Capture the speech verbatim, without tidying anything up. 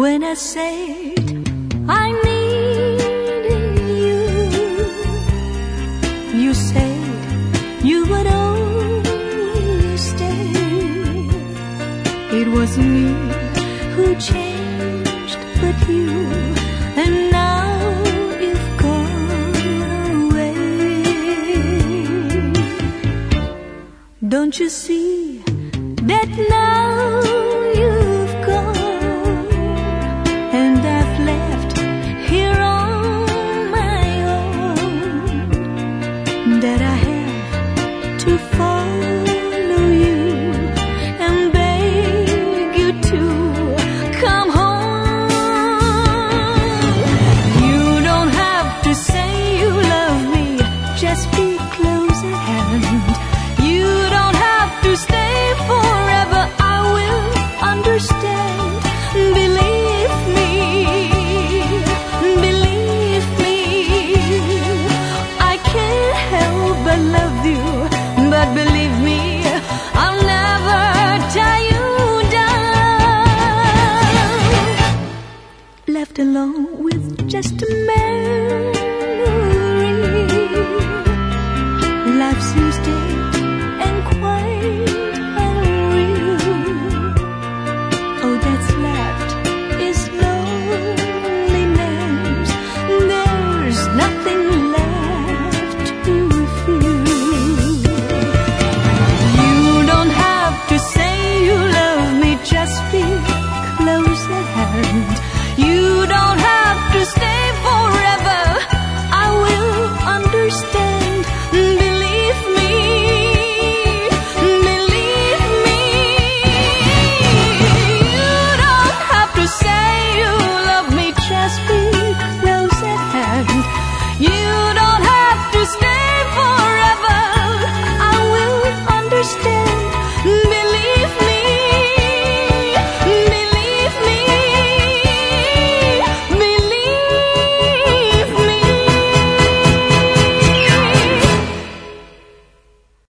when I said I needed you. You said you would always stay. It wasn't me who changed but you, and now you've gone away. Don't you see that now you've gone, and I've left here on my own, that I have to follow you and beg you to come home. You don't have to say you love me, just be close at hand. You don't have to stay forever, I will understand. Believe me, believe me, I can't help but love you, but believe me, I'll never tie you down. Left alone with just a memory, life's